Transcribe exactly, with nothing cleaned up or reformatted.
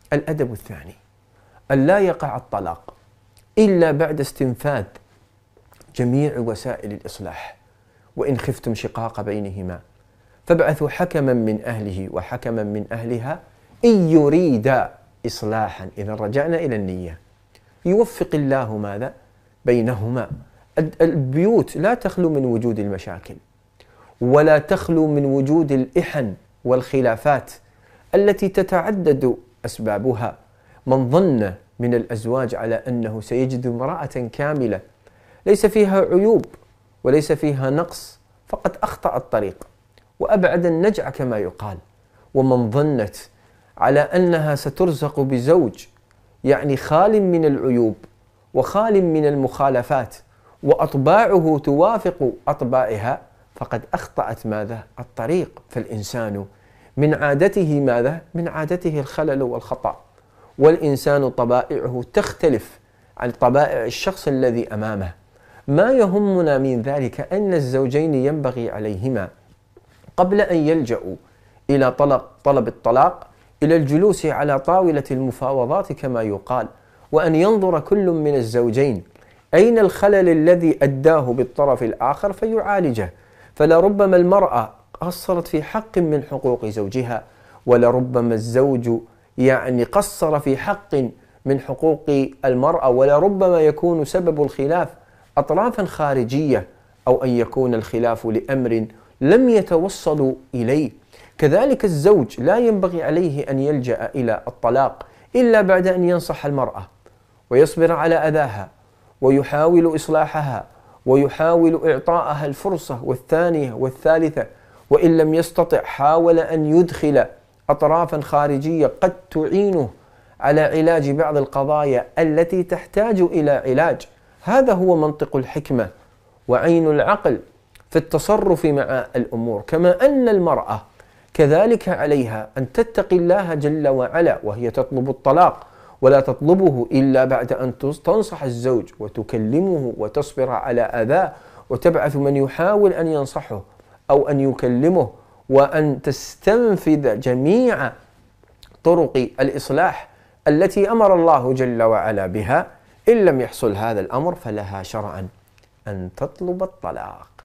الأدب الثاني أن لا يقع الطلاق إلا بعد استنفاذ جميع وسائل الإصلاح، وإن خفتم شقاق بينهما فابعثوا حكما من أهله وحكما من أهلها إن يريدا إصلاحا. إذا رجعنا إلى النية، يوفق الله ماذا بينهما. البيوت لا تخلو من وجود المشاكل، ولا تخلو من وجود الإحن والخلافات التي تتعدد أسبابها. من ظن من الأزواج على أنه سيجد امرأة كاملة ليس فيها عيوب وليس فيها نقص فقد أخطأ الطريق وأبعد النجع كما يقال. ومن ظنت على أنها سترزق بزوج يعني خال من العيوب وخال من المخالفات وأطباعه توافق أطباعها فقد أخطأت ماذا الطريق. فالإنسان من عادته ماذا من عادته الخلل والخطأ، والإنسان طبائعه تختلف عن طبائع الشخص الذي أمامه. ما يهمنا من ذلك أن الزوجين ينبغي عليهما قبل أن يلجأوا إلى طلب, طلب الطلاق إلى الجلوس على طاولة المفاوضات كما يقال، وأن ينظر كل من الزوجين أين الخلل الذي أداه بالطرف الآخر فيعالجه. فلربما المرأة قصرت في حق من حقوق زوجها، ولربما الزوج يعني قصر في حق من حقوق المرأة، ولربما يكون سبب الخلاف أطرافا خارجية، أو أن يكون الخلاف لأمر لم يتوصلوا إليه. كذلك الزوج لا ينبغي عليه أن يلجأ إلى الطلاق إلا بعد أن ينصح المرأة ويصبر على أذاها ويحاول إصلاحها ويحاول إعطائها الفرصة والثانية والثالثة، وإن لم يستطع حاول أن يدخل أطرافا خارجية قد تعينه على علاج بعض القضايا التي تحتاج إلى علاج. هذا هو منطق الحكمة وعين العقل في التصرف مع الأمور. كما أن المرأة كذلك عليها أن تتقي الله جل وعلا وهي تطلب الطلاق، ولا تطلبه إلا بعد أن تنصح الزوج وتكلمه وتصبر على أذاه وتبعث من يحاول أن ينصحه أو أن يكلمه، وأن تستنفذ جميع طرق الإصلاح التي أمر الله جل وعلا بها. إن لم يحصل هذا الأمر فلها شرعا أن تطلب الطلاق.